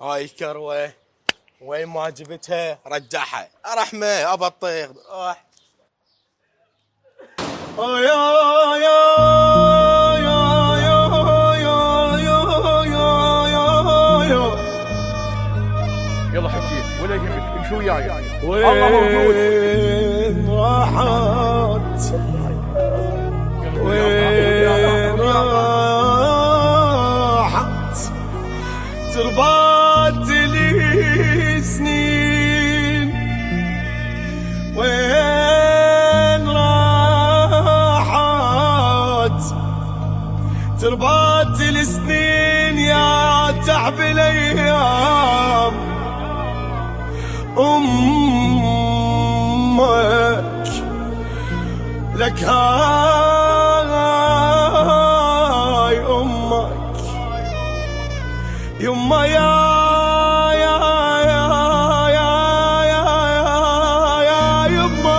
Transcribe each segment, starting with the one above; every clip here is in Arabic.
هاي كروة وين ما جبتها رجعها. ارحمه ابى الطيخ. يلا حكي ولا يهمك شو وياي. الله موجود. وين راحت وين راحت تربات لي سنين وين راحت تربات السنين يا تعب الايام امك لك هاي امك يما يا يما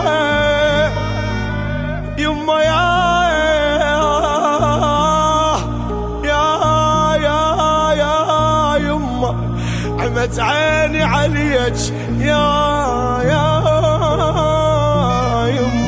يما يا يما عمت عيني عليك يا يما